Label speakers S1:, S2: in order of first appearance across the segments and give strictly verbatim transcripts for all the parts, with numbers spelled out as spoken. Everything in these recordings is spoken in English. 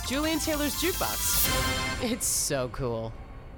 S1: Julian Taylor's Jukebox. It's so cool.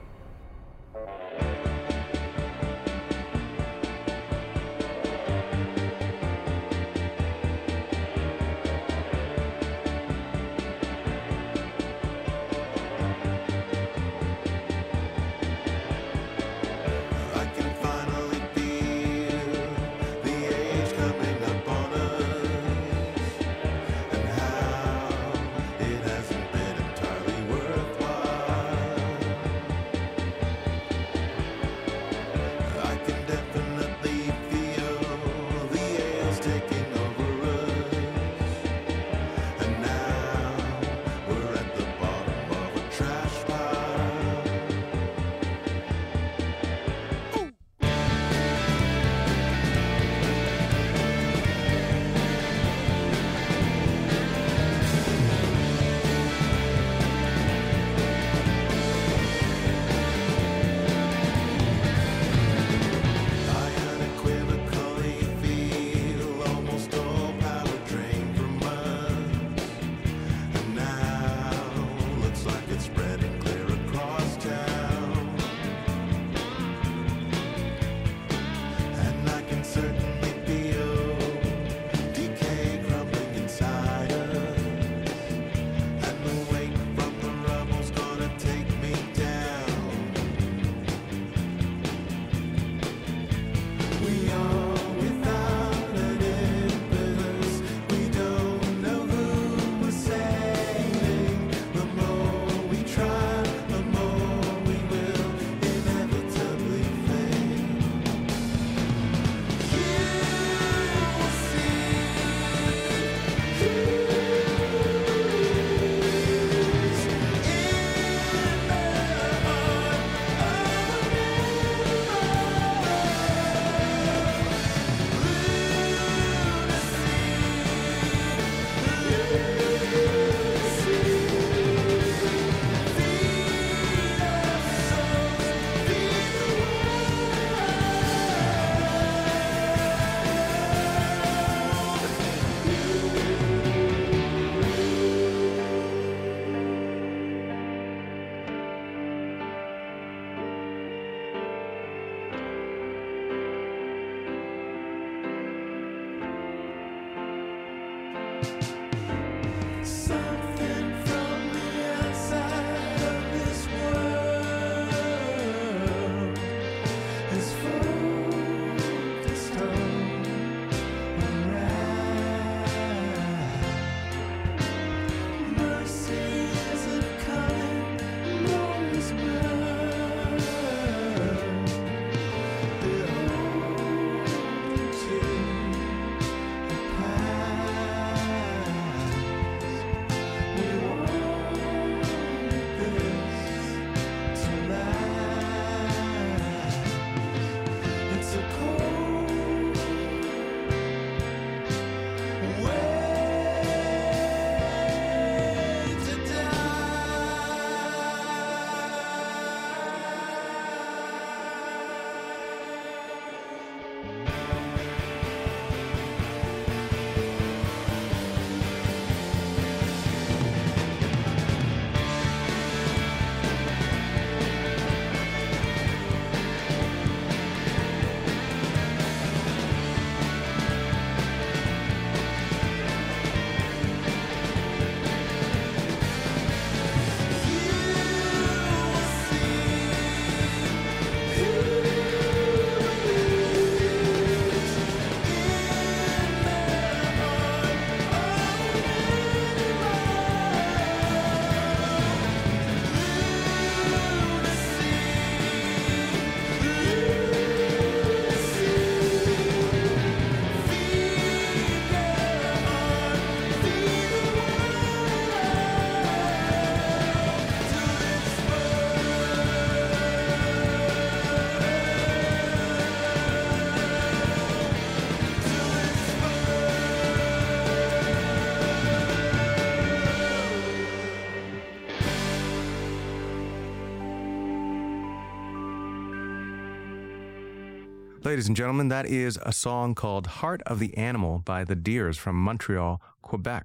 S2: Ladies and gentlemen, that is a song called Heart of the Animal by the Deers from Montreal, Quebec.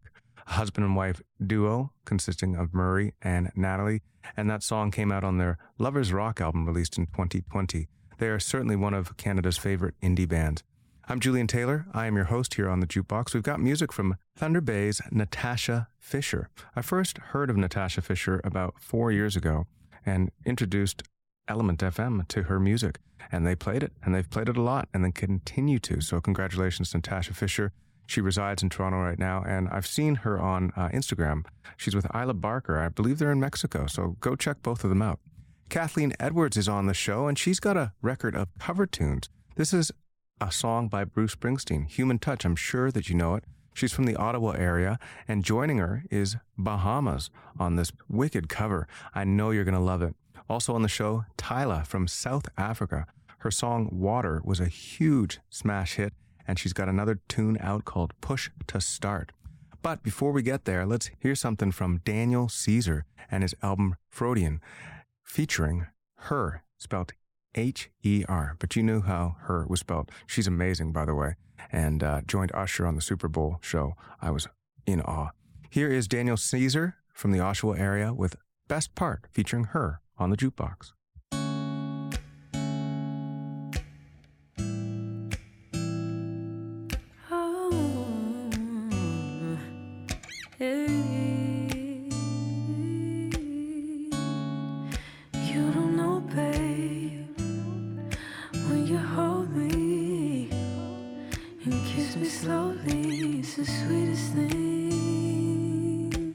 S2: a husband and wife duo consisting of Murray and Natalie, and that song came out on their Lovers Rock album released in twenty twenty. They are certainly one of Canada's favorite indie bands. I'm Julian Taylor. I am your host here on The Jukebox. We've got music from Thunder Bay's Natasha Fisher. I first heard of Natasha Fisher about four years ago and introduced Element F M to her music, and they played it, and they've played it a lot, and they continue to. So congratulations to Natasha Fisher. She resides in Toronto right now, and I've seen her on uh, Instagram. She's with Isla Barker. I believe they're in Mexico, so go check both of them out. Kathleen Edwards is on the show, and she's got a record of cover tunes. This is a song by Bruce Springsteen, Human Touch. I'm sure that you know it. She's from the Ottawa area, and joining her is Bahamas on this wicked cover. I know you're going to love it. Also on the show, Tyla from South Africa. Her song Water was a huge smash hit, and she's got another tune out called Push to Start. But before we get there, let's hear something from Daniel Caesar and his album Freudian, featuring Her, spelled H E R, but you knew how Her was spelled. She's amazing, by the way, and uh, joined Usher on the Super Bowl show. I was in awe. Here is Daniel Caesar from the Oshawa area with Best Part, featuring Her on the Jukebox.
S3: Oh, hey. You don't know, babe, when you hold me and kiss me slowly, it's the sweetest thing,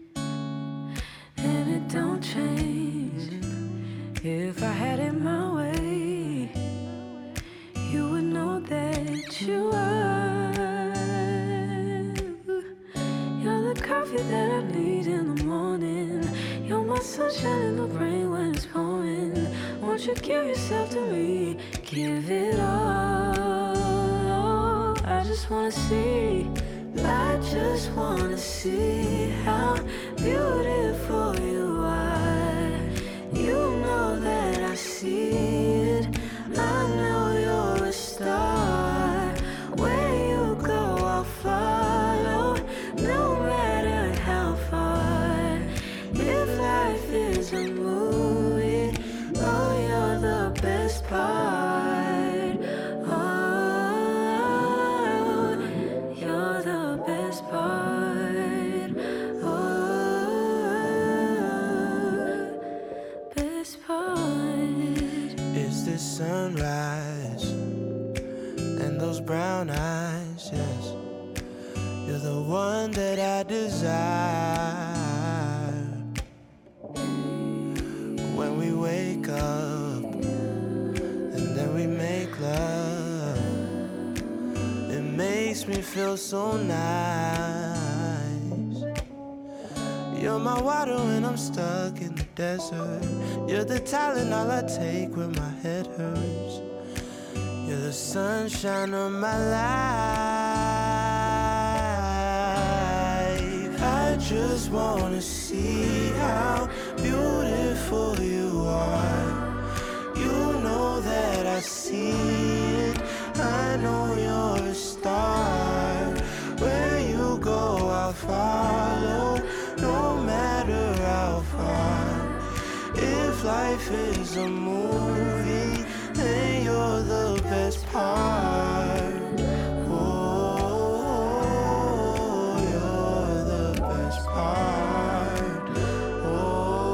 S3: and it don't change. If I had it my way, you would know that you are. You're the coffee that I need in the morning. You're my sunshine in the rain when it's pouring. Won't you give yourself to me? Give it all. I just wanna see. I just wanna see how beautiful you are. You know that I see it. I know you're a star. Where you go, I'll follow, no matter how far. If life is a movie, oh, you're the best part. Oh, you're the best part. Oh, best part.
S4: Is this sunrise and those brown eyes? Yes, you're the one that I desire. When we wake up and then we make love, it makes me feel so nice. You're my water when I'm stuck in the desert. You're the talent all I take when my head hurts. You're the sunshine of my life. I just wanna see how beautiful you are. You know that I see it. I know you're a star. Where you go, I'll follow, no matter how far. If life is a movie, then you're the best part. Oh, you're the best part. Oh,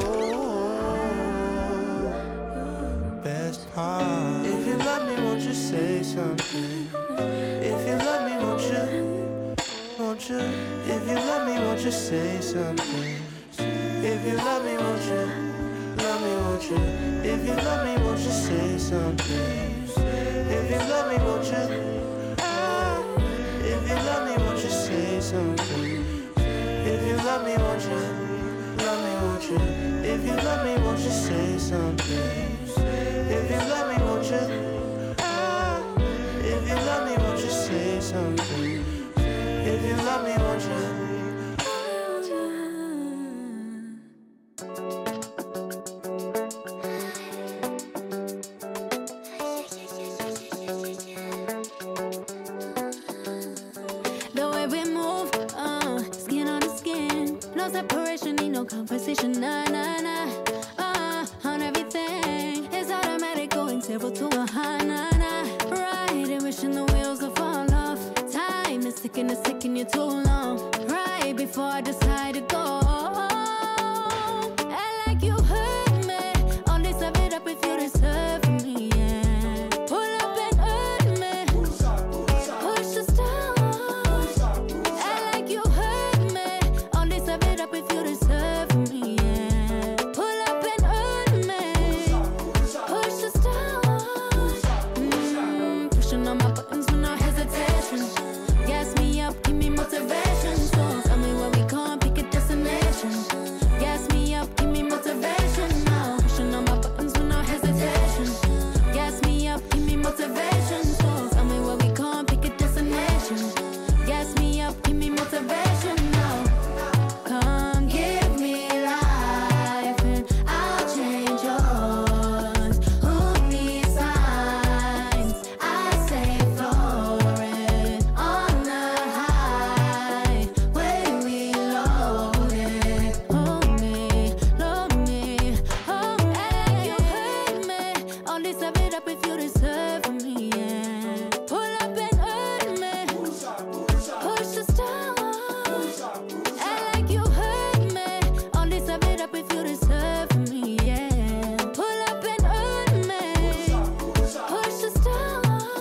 S4: best part. If you love me, won't you say something? If you love me, won't you? Won't you? If you love me, won't you say something? If you love me, won't you? Love me, won't you? If you love me, won't you say something? If you love me, won't you? Ah, if you love me, won't you say something? If you love me, won't you? Love me, won't you? If you love me, won't you say something? If you love me, won't you? Ah, if you love me, won't you say something? If you love me, won't you?
S3: The way we move, uh, skin on the no separation, ain't no conversation, nah, nah, nah. Uh, on everything, it's automatic, going zero to a high, nah, nah. Right, and wishing the wheels will fall off. Time is ticking, it's taking you too long. Right before I decide to go. And like you hurt me, only serve it up if you deserve me, yeah. Pull up and hurt me, push us down. And like you hurt me, only serve it up if you deserve me, yeah. Pull up and hurt me, push us down. Mm, pushing on my buttons with no hesitation. Gas me up, give me motivation. So tell me where we can't pick a destination. Gas me up, give me motivation now. Pushing on my buttons with no hesitation. Gas me up, give me motivation. So tell me where we can't pick a destination. Gas me up, give me motivation now. Come give me life and I'll change yours. Who needs signs? I say floating on the highway we loaded. Hold me, load me, hold me. You hurt me, only serve it up if you deserve me, yeah. Pull up and hurt me, push us down. And like you hurt me, only serve it up if you deserve me, yeah. Pull up and hurt me, push us down.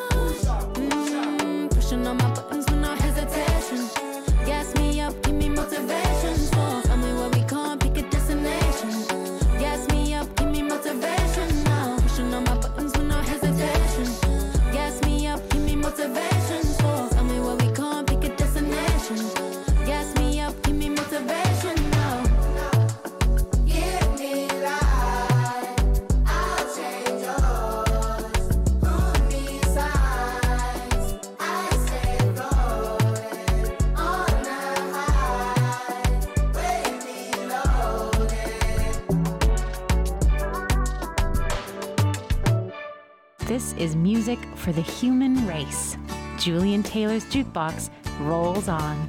S3: Mm, pushing on my buttons with no hesitation. Gas me up, give me motivation. So tell me where we can't pick a destination. Gas me up, give me motivation now. Pushing on my buttons with no hesitation. Gas me up, give me motivation. So tell me where we can't pick a destination. Gas me up, give me motivation now. Give me life, I'll change yours. Who needs signs? I say floating on the highway we loaded.
S5: This is music for the human race. Julian Taylor's Jukebox rolls on.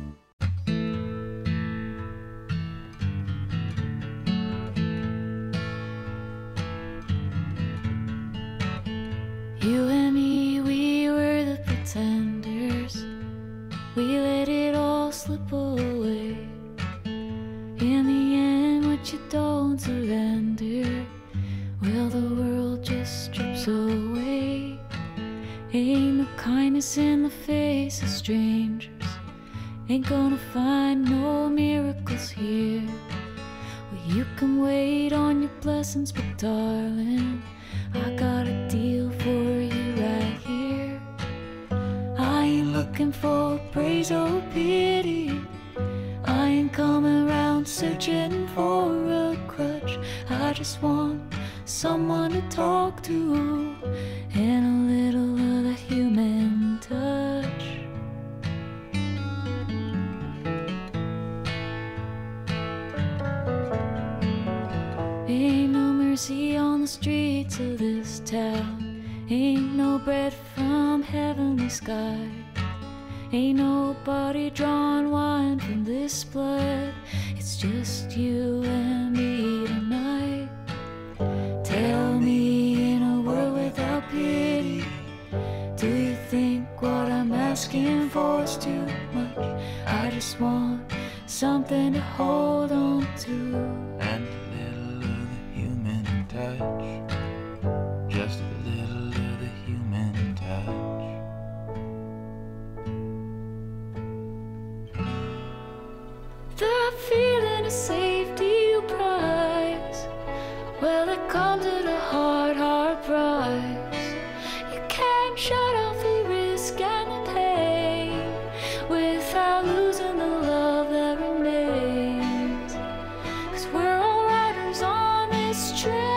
S3: You and me, we were the pretenders. We let it all slip away. In the end, what you don't surrender, well, the world just strips away. Ain't no kindness in the face of strangers. Ain't gonna find no miracles here. Well, you can wait on your blessings, but darling, I got a deal for you right here. I ain't looking for praise or pity. I ain't coming around searching for a crutch. I just want someone to talk to and a little of the human touch. Ain't no mercy on the streets of this town. Ain't no bread from heavenly skies. Ain't nobody drawing wine from this blood. It's just you and me tonight. Tell me, in a world without pity, do you think what I'm asking for is too much? I just want something to hold on to.
S6: And a little of the human touch. Just a little of the human touch.
S3: The feeling of safety you prize, well, it comes at a hard, hard price. You can't shut off the risk and the pain without losing the love that remains. 'Cause we're all riders on this train.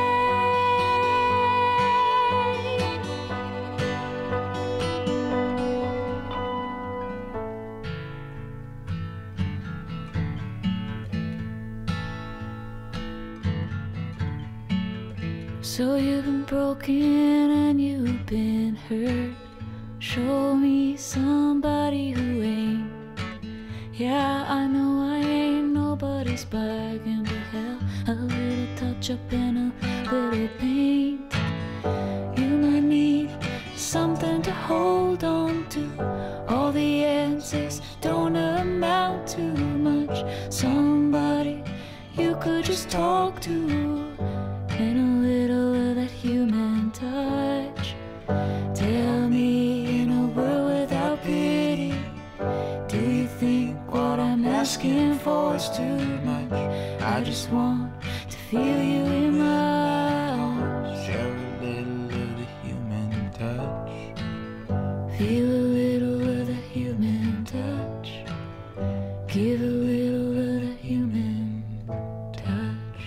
S3: So you've been broken and you've been hurt. Show me somebody who ain't. Yeah, I know I ain't nobody. Somebody's bargain for hell, a little touch up and a little paint. You might need something to hold on to. All the answers don't amount to much. Somebody you could just talk to, and a little of that human touch. Tell me, in a world without pity, do you think what I'm asking for is too much? I just want to feel you in my arms.
S6: Share a little of the human touch.
S3: Feel a little of the human touch. Give a little of the human touch.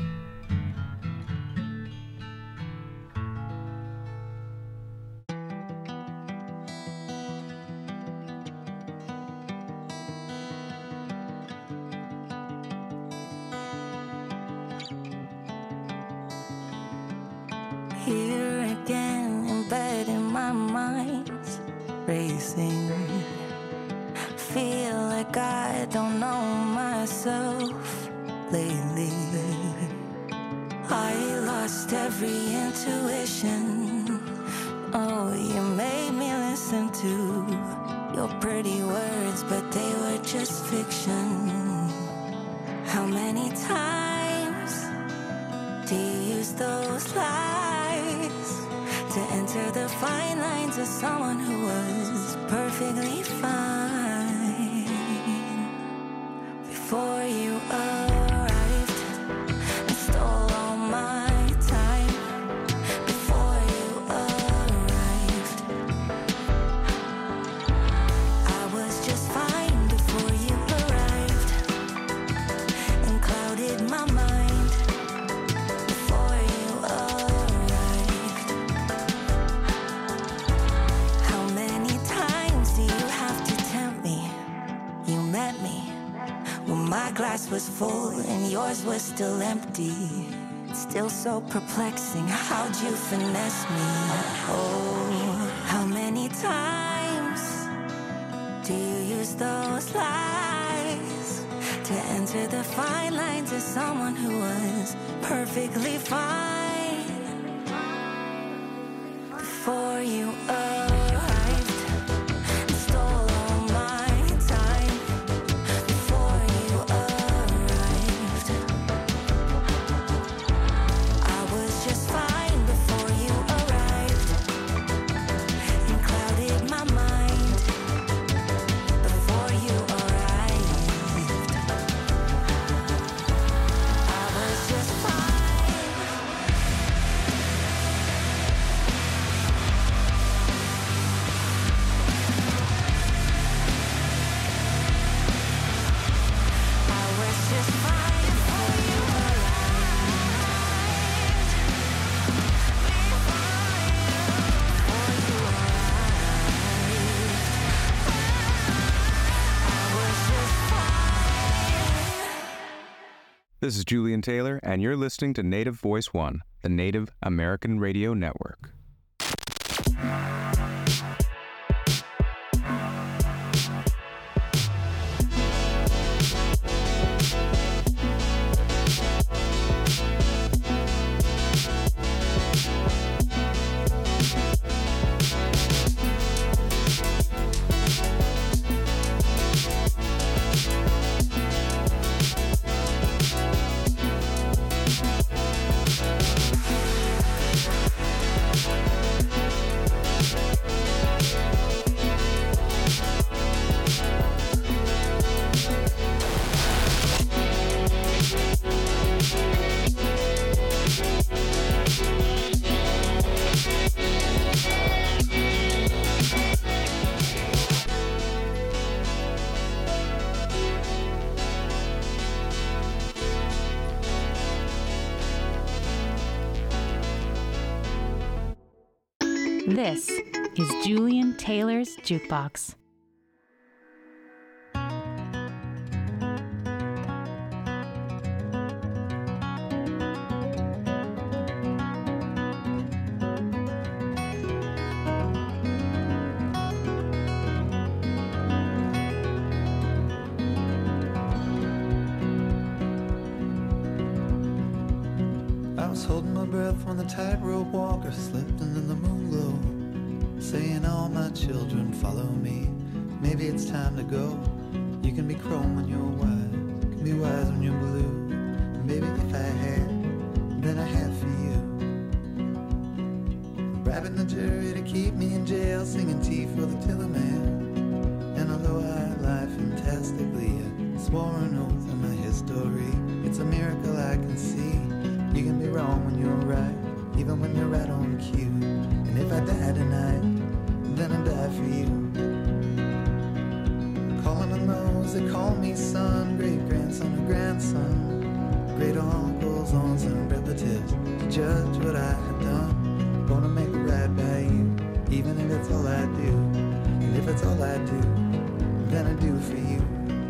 S7: Here again, in bed in my mind's racing. Feel like I don't know myself lately. I lost every intuition. Oh, you made me listen to your pretty words, but they were just fiction. How many times do you use those lies to enter the fine lines of someone who was perfectly fine before you arrived and stole all my time? Before you arrived, I was just fine before you arrived and clouded my mind. Before you arrived, how many times do you have to tempt me? You met me when my glass was full and yours was still empty. Still so perplexing, how'd you finesse me? Oh, how many times do you use those lies to enter the fine lines of someone who was perfectly fine before you arrived and stole all my time? Before you arrived, I was just fine before you arrived and clouded my mind. Before you arrived, I was just fine. I was just fine before you arrived. Before you arrived, I was just fine.
S2: This is Julian Taylor, and you're listening to Native Voice One, the Native American Radio Network.
S5: This is Julian Taylor's Jukebox.
S8: was holding my breath when the tightrope walker slipped into the moon glow, saying, all my children follow me. Maybe it's time to go. You can be chrome when you're wise, you can be wise when you're blue. And baby, if I had, then I have for you. Bribing the jury to keep me in jail, singing tea for the tiller man. And although I lie fantastically, I swore an oath in my history. It's a miracle I can see. You can be wrong when you're right, even when you're right on cue. And if I die tonight, then I die for you. Calling on those that call me son, great grandson or grandson, great uncles, aunts and relatives, to judge what I have done. Gonna make it right by you, even if it's all I do. And if it's all I do, then I do for you.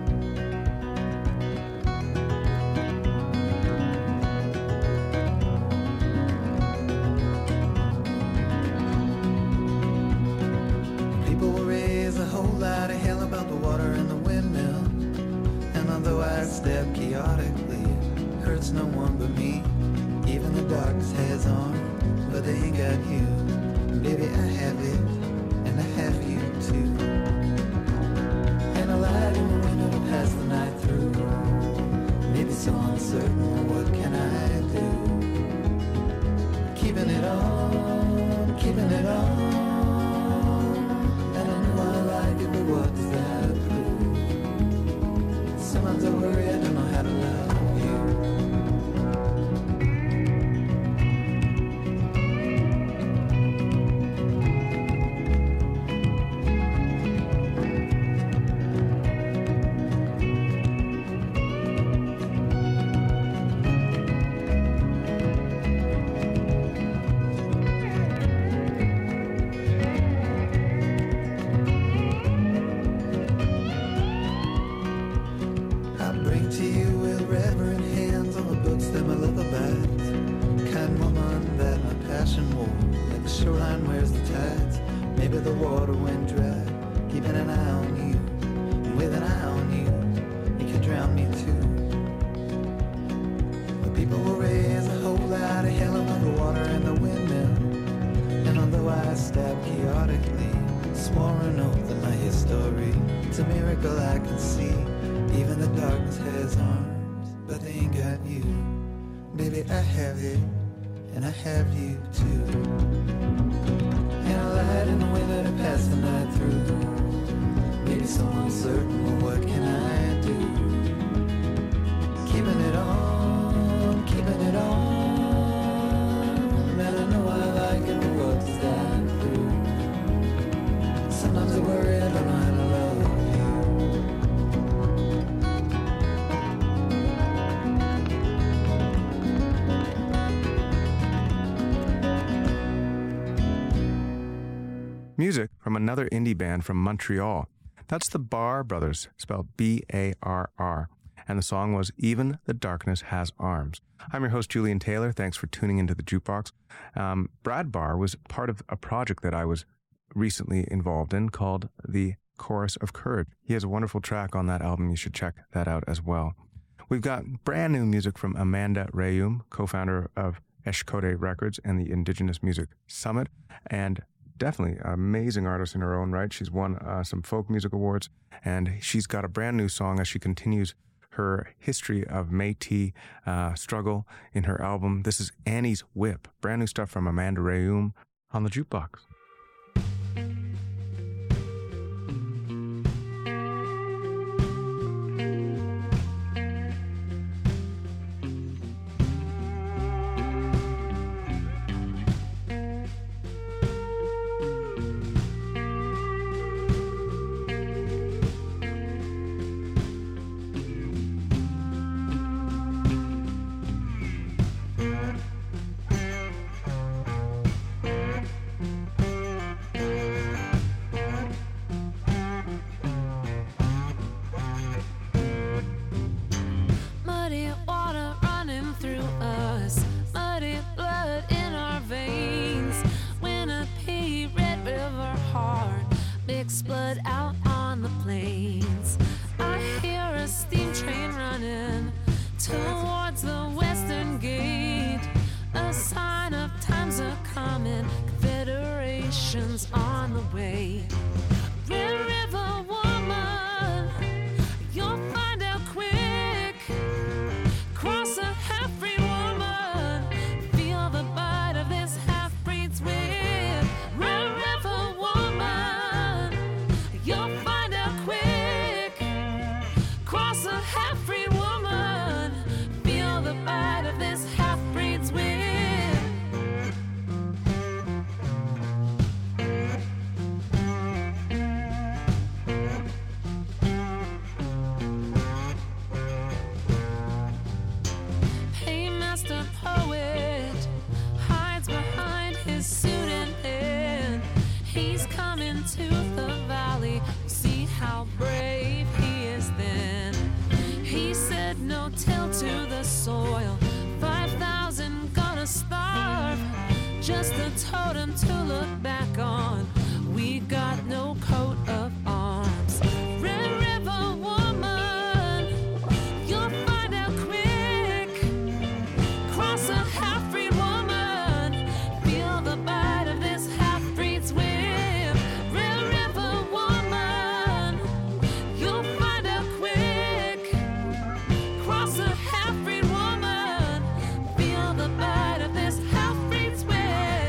S8: People will raise a whole lot of hell about the water and the windmill. And although I step chaotically, it hurts no one but me. Even the darkness has arms, but they ain't got you. Baby, I have it, and I have you too. And I lied in the window to pass the night through. Maybe so uncertain, what can I do? Keeping it on, keeping it on. And I know I like it, but what does that prove? Sometimes I worry I don't know how to love you.
S2: Music from another indie band from Montreal. That's the Barr Brothers, spelled B A R R. And the song was Even the Darkness Has Arms. I'm your host, Julian Taylor. Thanks for tuning into the Jukebox. Um, Brad Barr was part of a project that I was recently involved in called The Chorus of Courage. He has a wonderful track on that album. You should check that out as well. We've got brand new music from Amanda Rayum, co-founder of Eshkote Records and the Indigenous Music Summit, and definitely an amazing artist in her own right. She's won uh, some folk music awards, and she's got a brand new song as she continues her history of Métis uh, struggle in her album. This is Annie's Whip, brand new stuff from Amanda Rayum on the Jukebox.
S9: Blood out on the plains. I hear a steam train running towards the western gate. A oceans on the way. Red River woman, you'll find out quick. Cross a half-breed woman, feel the bite of this half-breed's whip. Red River woman, you'll find out quick. Cross a half-breed woman, feel the bite of this half-breed's whip. Paymaster poet hides behind his suit and pen. He's coming to the valley. We'll see how brave he is then. He said no till to the soil. Five thousand gonna starve. Just a totem to look back on. We got no coat of arms. Red River woman, you'll find out quick. Cross a half-breed woman, feel the bite of this half-breed's whip. Red River woman, you'll find out quick. Cross a half-breed woman, feel the bite of this half-breed's whip.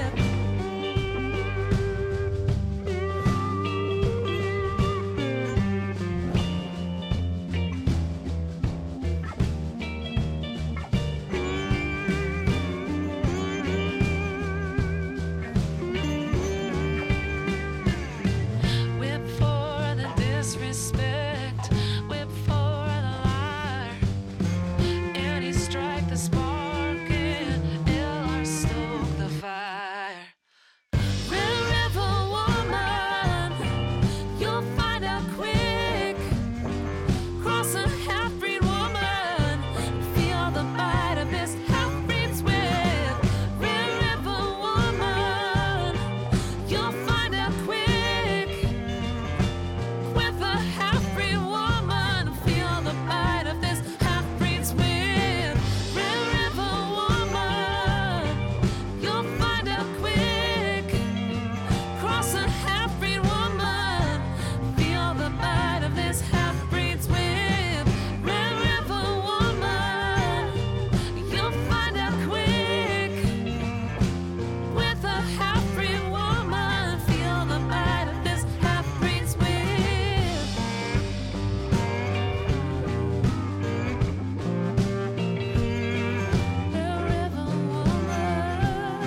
S9: Whip for the disrespect, whip for the liar. And he strike the spark and L R stoke the fire. Red River woman, you'll find out quick. Cross a half-breed woman, feel the bite of this half-breed's whip. Red River woman, you'll find out quick. With a half-breed woman, feel the bite of this half-breed's whip. Red River woman, you'll find out quick. Cross a half-breed woman, feel the bite of this half-breed's whip. Red River woman, you'll find out quick. With a half-breed woman, feel the bite of this half-breed's whip. Red River woman,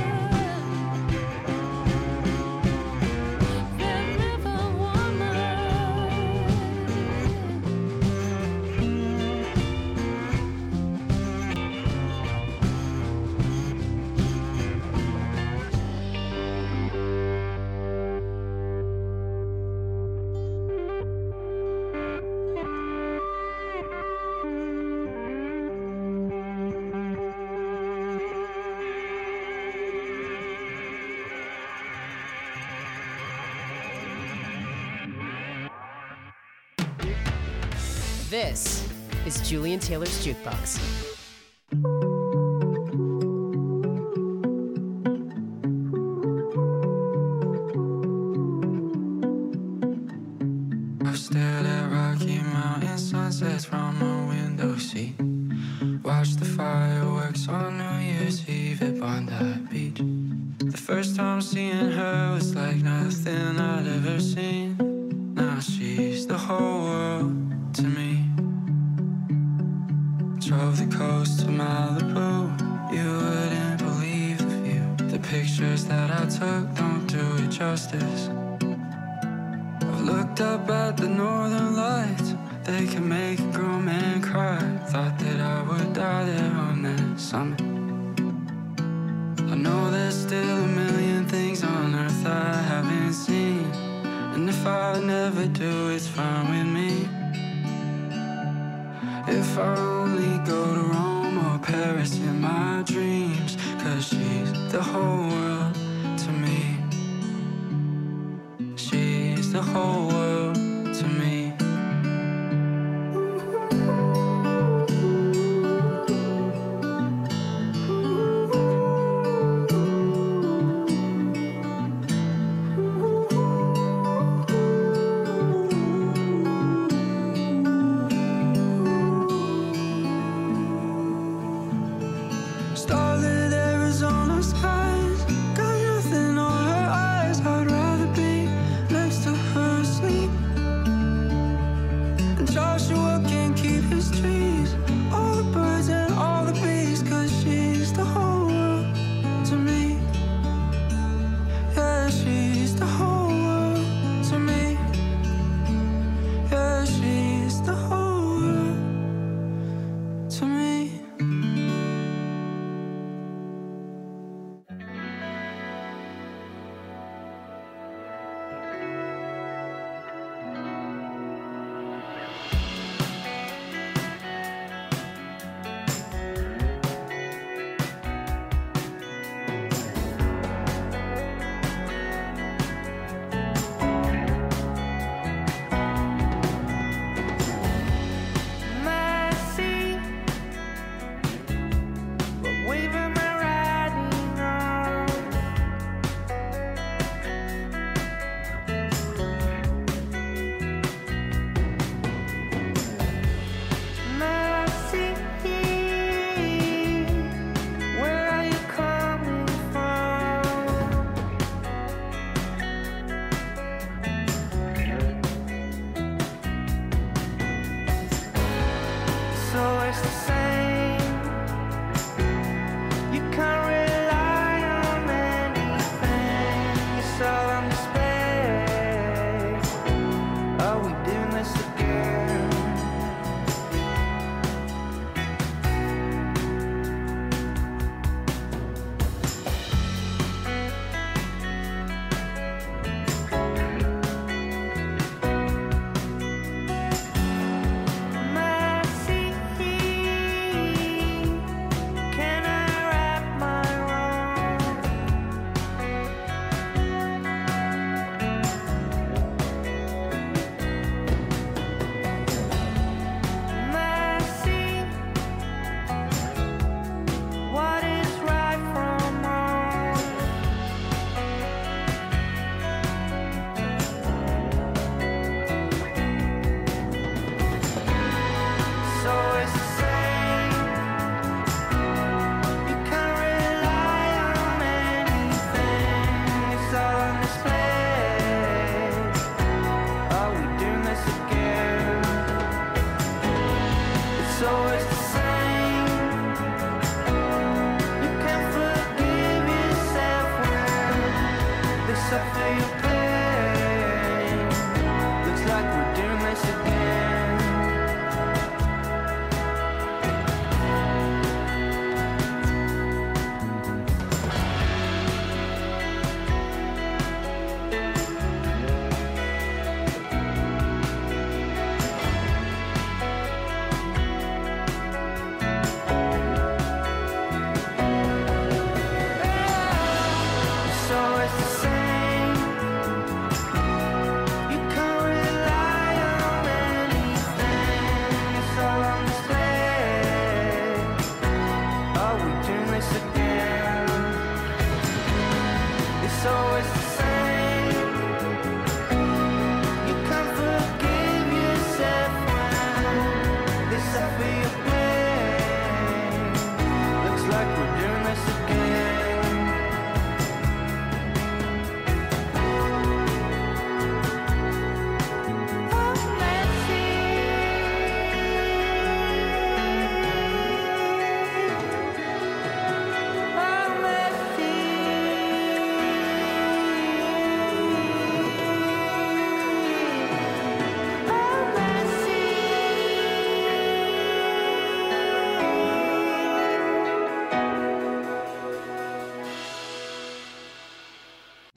S9: Red River woman.
S1: This is Julian Taylor's Jukebox.
S6: I've stared at Rocky Mountain sunsets from my window seat. Watched the fireworks on New Year's Eve at Bondi Beach. The first time seeing her was like nothing I'd ever seen. Now she's the whole world to me. Drove the coast to Malibu. You wouldn't believe the view. The pictures that I took don't do it justice. Looked up at the northern lights. They can make a grown man cry. Thought that I would die there on that summit. I know there's still a million things on earth I haven't seen. And if I never do, it's fine with me. If I only go to Rome or Paris in my dreams. Cause she's the whole world to me. She's the whole world to me.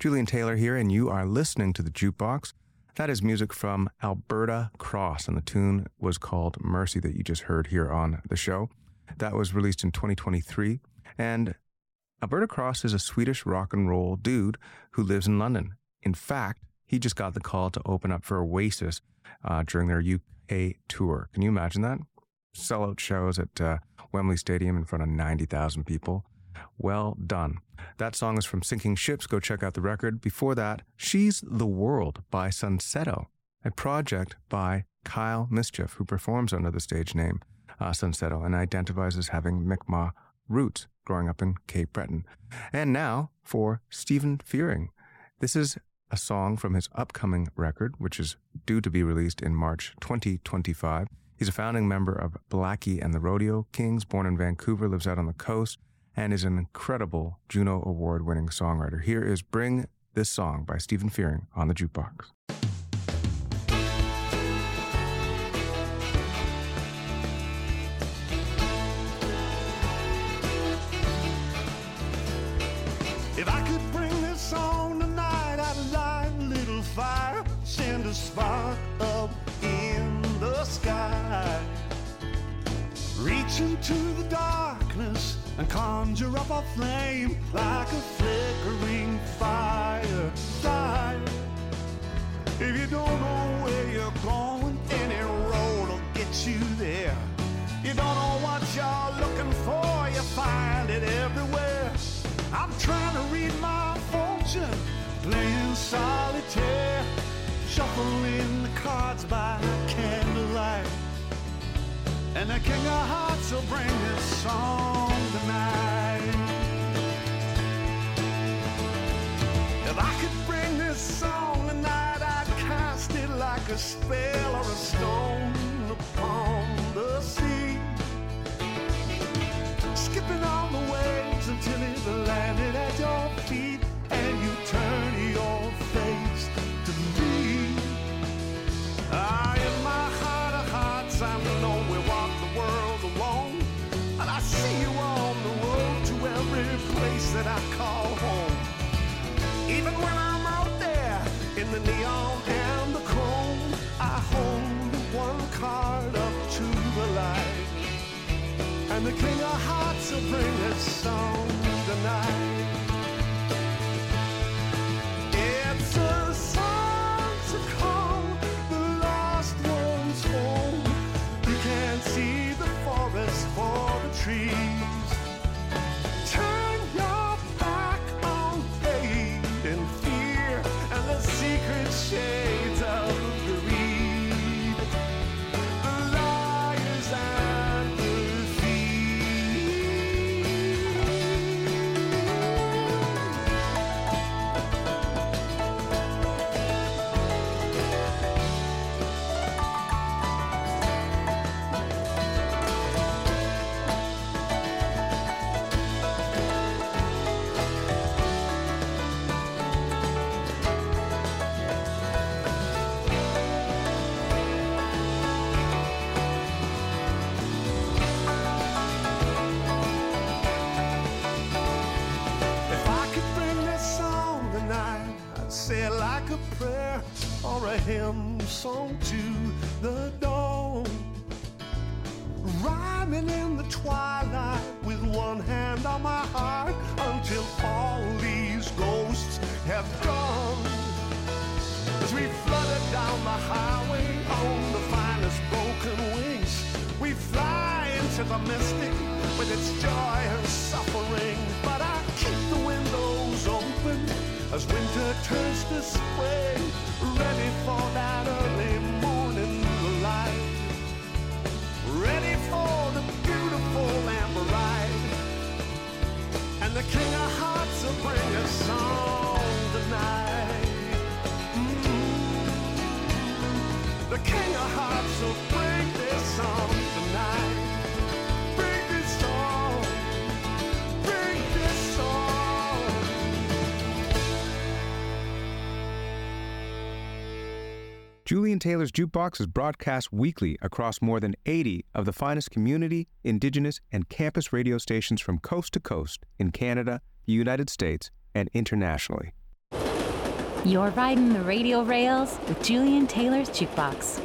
S2: Julian Taylor here, and you are listening to The Jukebox. That is music from Alberta Cross, and the tune was called Mercy that you just heard here on the show. That was released in twenty twenty-three, and Alberta Cross is a Swedish rock and roll dude who lives in London. In fact, he just got the call to open up for Oasis uh, during their U K tour. Can you imagine that? Sellout shows at uh, Wembley Stadium in front of ninety thousand people. Well done. That song is from Sinking Ships. Go check out the record. Before that, She's the World by Sunsetto, a project by Kyle Mischief, who performs under the stage name uh, Sunsetto and identifies as having Mi'kmaq roots growing up in Cape Breton. And now for Stephen Fearing. This is a song from his upcoming record, which is due to be released in March twenty twenty-five. He's a founding member of Blackie and the Rodeo Kings, born in Vancouver, lives out on the coast, and is an incredible Juno Award-winning songwriter. Here is Bring This Song by Stephen Fearing on The Jukebox.
S10: If I could bring this song tonight, I'd light a little fire, send a spark up in the sky. Reach into the darkness and conjure up a flame like a flickering fire. Fire. If you don't know where you're going, any road will get you there. You don't know what you're looking for, you find it everywhere. I'm trying to read my fortune, playing solitaire, shuffling the cards by candlelight. And the King of Hearts will bring this song tonight. If I could bring this song tonight, I'd cast it like a spell or a stone upon the sea, skipping on the waves until it landed at your feet, and you turn your face to me. Ah, in my heart of hearts, I know we walk the world alone, and I see you on the road to every place that I call home. Even when I'm out there in the neon and the chrome, I hold one card up to the light, and the King of Hearts will bring this song tonight. It's a song to call the lost ones home. You can't see the forest for the trees. Turn your back on hate and fear and the secret shades of greed, the liars and the say it like a prayer or a hymn song to the dawn, rhyming in the twilight with one hand on my heart until all these ghosts have gone. As we flooded down the highway on the finest broken wings, we fly into the mystic with its joy and suffering, but I keep the windows open as winter turns to spring, ready for that early morning light, ready for the beautiful amber ride. And the King of Hearts will bring us song tonight. Mm-hmm. The King of Hearts will bring this song tonight. Bring this song, bring this song.
S2: Julian Taylor's Jukebox is broadcast weekly across more than eighty of the finest community, indigenous, and campus radio stations from coast to coast in Canada, the United States, and internationally.
S5: You're riding the radio rails with Julian Taylor's Jukebox.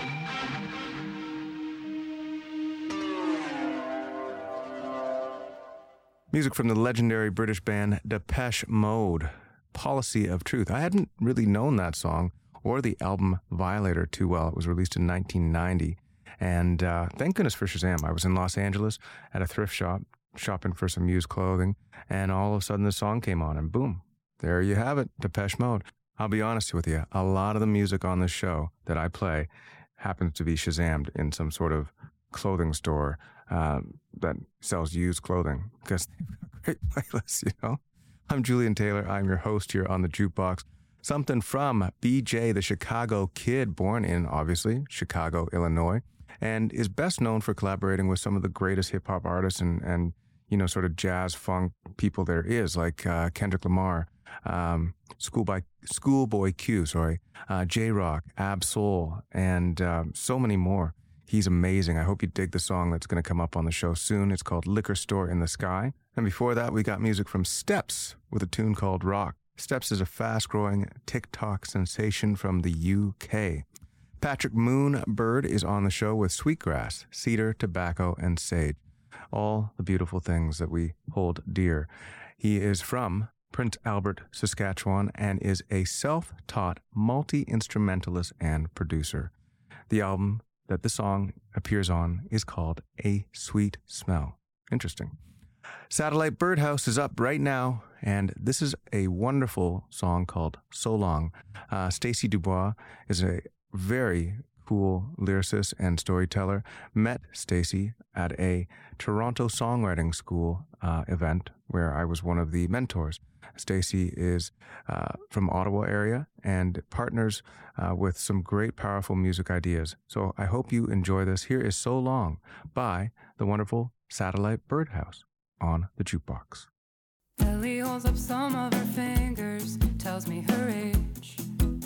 S2: Music from the legendary British band Depeche Mode, Policy of Truth. I hadn't really known that song or the album Violator too well. It was released in nineteen ninety. And uh, thank goodness for Shazam. I was in Los Angeles at a thrift shop, shopping for some used clothing, and all of a sudden the song came on, and boom, there you have it, Depeche Mode. I'll be honest with you, a lot of the music on this show that I play happens to be Shazammed in some sort of clothing store uh, that sells used clothing, because they've got great playlists, you know? I'm Julian Taylor. I'm your host here on the Jukebox. Something from B J, the Chicago Kid, born in, obviously, Chicago, Illinois, and is best known for collaborating with some of the greatest hip-hop artists and, and you know, sort of jazz funk people there is, like uh, Kendrick Lamar, um, Schoolboy, Schoolboy Q, sorry, uh, J-Rock, Ab-Soul, and um, so many more. He's amazing. I hope you dig the song that's going to come up on the show soon. It's called Liquor Store in the Sky. And before that, we got music from Steps with a tune called Rock. Steps is a fast-growing TikTok sensation from the U K. Patrick Moonbird is on the show with Sweetgrass, Cedar, Tobacco, and Sage. All the beautiful things that we hold dear. He is from Prince Albert, Saskatchewan, and is a self-taught multi-instrumentalist and producer. The album that the song appears on is called A Sweet Smell. Interesting. Satellite Birdhouse is up right now, and this is a wonderful song called So Long. Uh, Stacey Dubois is a very cool lyricist and storyteller. Met Stacey at a Toronto Songwriting School uh, event where I was one of the mentors. Stacey is uh, from Ottawa area and partners uh, with some great, powerful music ideas. So I hope you enjoy this. Here is So Long by the wonderful Satellite Birdhouse on the Jukebox.
S9: Ellie holds up some of her fingers, tells me her age.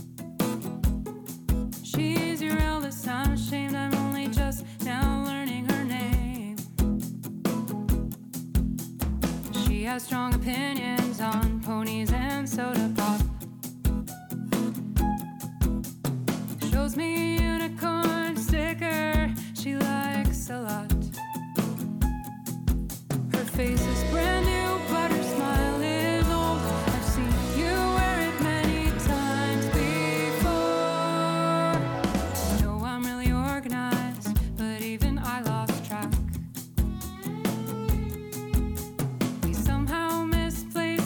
S9: She's your eldest, I'm ashamed, I'm only just now learning her name. She has strong opinions on ponies and soda pop. Shows me a unicorn sticker she likes a lot. Her face is brand new, but her smile is old. I've seen you wear it many times before. I know I'm really organized, but even I lost track. We somehow misplaced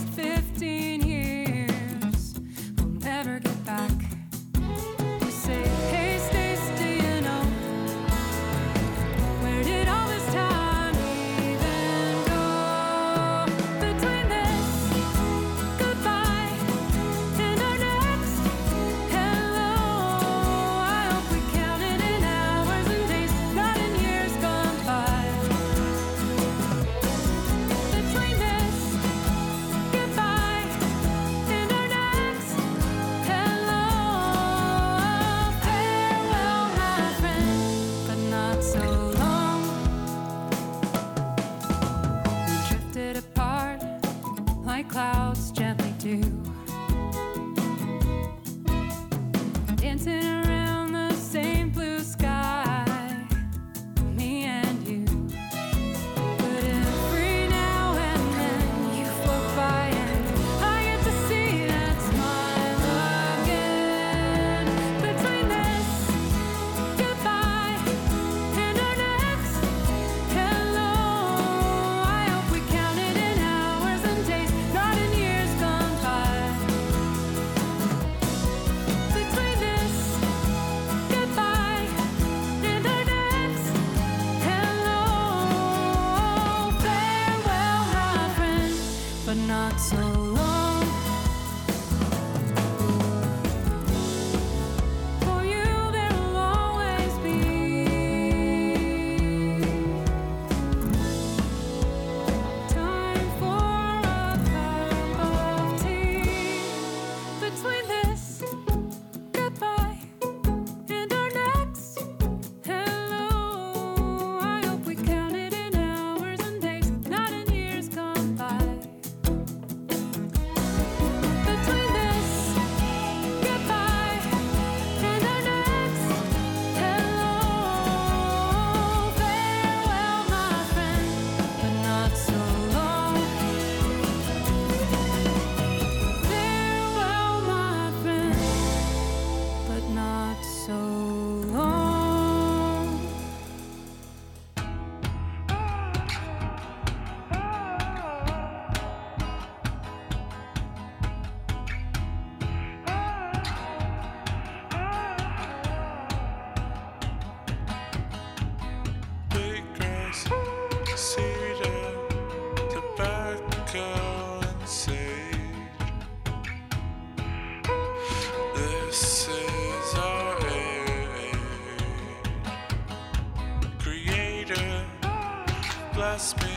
S6: bless me.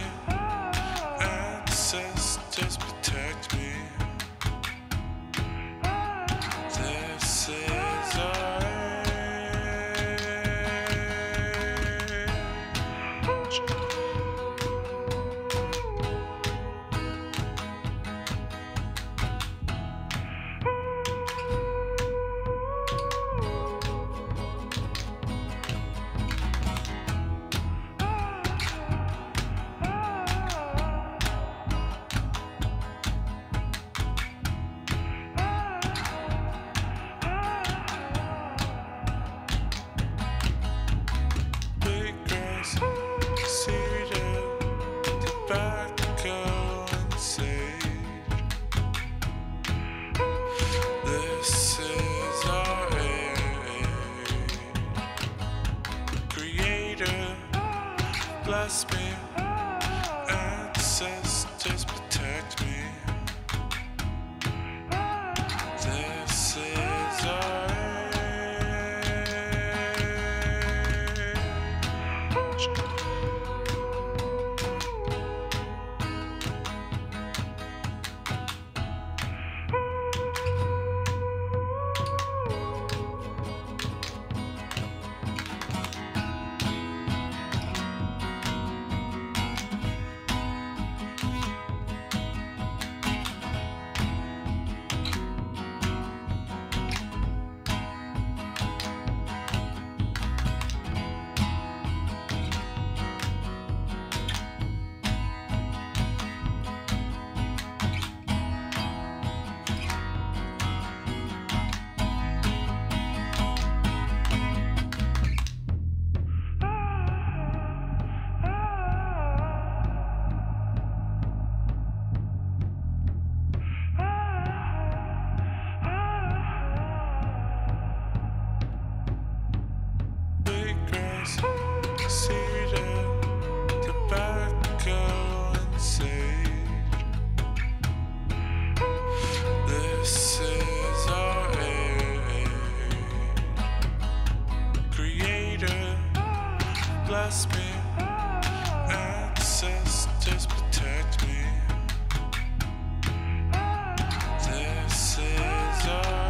S6: Ancestors protect me. This is our bless me, ancestors protect me. This is our bless me, ancestors protect me. This is our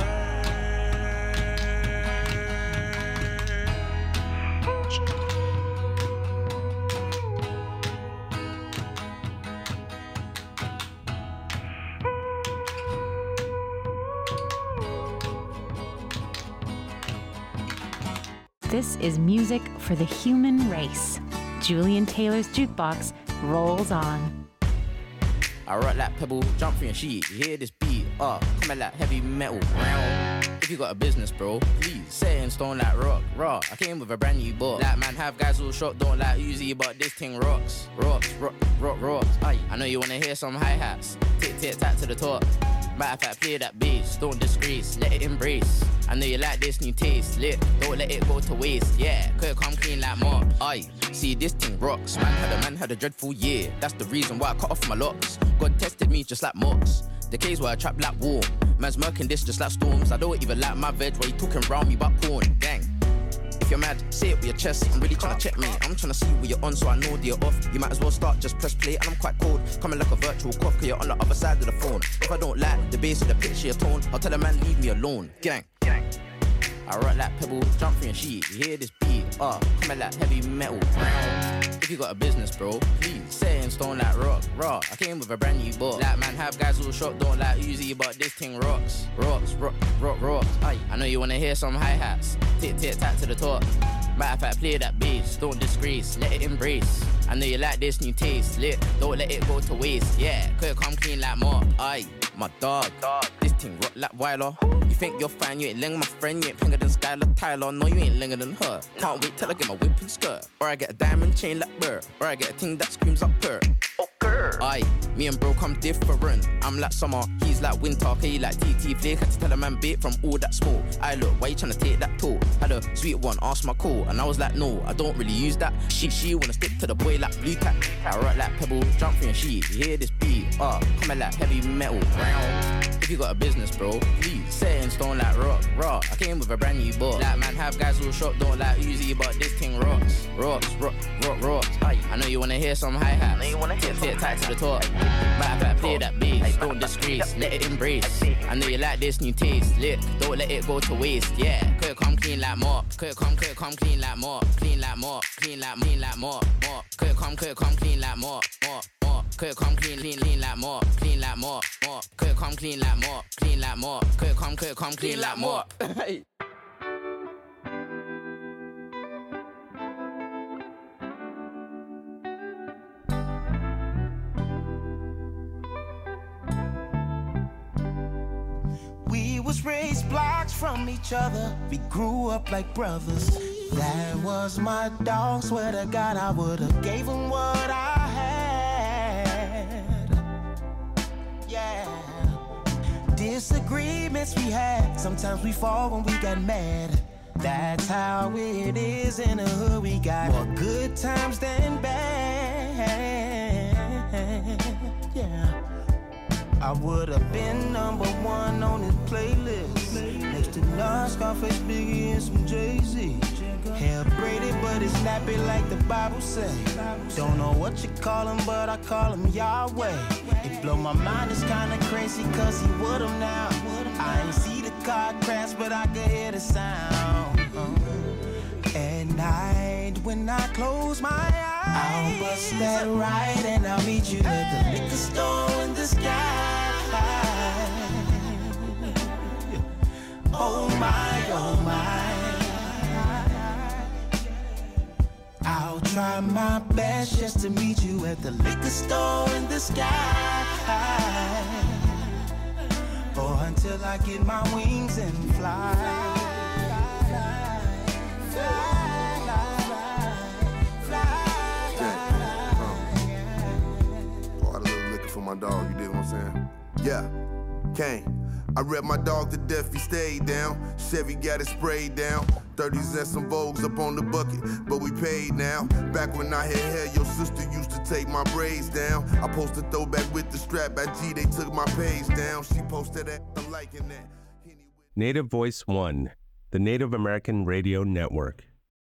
S5: This is music for the human race. Julian Taylor's jukebox rolls on.
S11: I rock like pebble, jump from your sheet. You hear this beat, uh, coming like heavy metal. If you got a business, bro, please set it in stone like rock, rock. I came with a brand new book. Like man, have guys all shot, don't like Uzi, but this thing rocks, rocks, rock, rock, rocks. Aye. I know you wanna hear some hi hats. Tick, tick, tack to the top. Matter of fact, play that bass, don't disgrace, let it embrace. I know you like this new taste, lit, don't let it go to waste. Yeah, could it come clean like Mark? Aye, see this thing rocks. Man had a man had a dreadful year. That's the reason why I cut off my locks. God tested me just like Mox. The case where I trap like war. Man's murking this just like storms. I don't even like my veg while you talking round me about porn. Gang. If you're mad, say it with your chest. I'm really trying to check me. I'm trying to see where you're on so I know that you're off. You might as well start, just press play. And I'm quite cold, coming like a virtual cough, cause you're on the other side of the phone. If I don't like the bass of the pitch of your tone, I'll tell a man leave me alone. Gang. Gang. I rock like pebble, jump from your sheet. You hear this beat, uh, coming like heavy metal. If you got a business, bro, please set it in stone like rock, rock. I came with a brand new book. Like man, have guys all shot, don't like Uzi, but this thing rocks, rocks, rock, rock, rocks. Aye. I know you wanna hear some hi hats. Tick, tick, tack to the top. Matter of fact, play that bass, don't disgrace, let it embrace. I know you like this new taste, lit, don't let it go to waste. Yeah, could it come clean like Mark? Aye, my dog, dog. This thing rock like Wyler. You think you're fine, you ain't ling my friend, you ain't pinger than Skylar Tyler. No, you ain't linger than her. Can't wait till I get my whip and skirt. Or I get a diamond chain like Burr. Or I get a thing that screams up purr. Oh, girl. Aye, me and bro come different. I'm like summer, he's like winter. Play like T T Flick, had to tell a man bit from all that smoke. I look, why you tryna take that toll? Had a sweet one, asked my call, and I was like, no, I don't really use that. She, she wanna stick to the boy like blue tack. I rock like pebbles, jump for your sheet. You hear this beat, uh, coming like heavy metal. If you got a business, bro, please set it in stone like rock, rock. I came with a brand new book. Like man, have guys all shot, don't like Uzi, but this thing rocks, rocks, rock, rock, rocks. Aye, I know you wanna hear some hi hats. I know you wanna hear some tight to the top. Matter of fact, play that bass, don't disgrace, let it embrace. I know you like this new taste, lick, don't let it go to waste. Yeah, could it come clean like mop, could it come, could it come clean like mop, clean like mop, clean like clean like mop, mop. Could it come, could it come clean like mop, mop, mop. Could it come clean, clean, clean like mop, clean like mop, mop. Could it come clean like mop, clean like mop. Could it come, could it come clean like mop.
S4: We was raised blocks from each other. We grew up like brothers. That was my dog. Swear to God, I would've gave him what I had. Yeah. Disagreements we had. Sometimes we fall when we got mad. That's how it is in the hood. We got more good times than bad. Yeah. I would've been number one on his playlist. Next to Nas, Scarface, Biggie, and some Jay-Z. Hair braided, but it's nappy like the Bible say. Don't know what you call him, but I call him Yahweh. It blow my mind, it's kinda crazy, cause he with him now. I ain't see the car crash, but I could hear the sound. At night, when I close my eyes, I'll bust that right and I'll meet you at the liquor store in the sky. Oh my, oh my. I'll try my best just to meet you at the liquor store in the sky. Or until I get my wings and fly.
S12: For my dog, you dig what I'm saying? Yeah, Kane. I rep my dog to death, he stayed down. Chevy got it sprayed down. thirties and some Vogues up on the bucket, but we paid now. Back when I had hair, your sister used to take my braids down. I posted throwback with the strap at G, they took my page down. She posted that, I'm liking that.
S13: Native Voice One, the Native American Radio Network.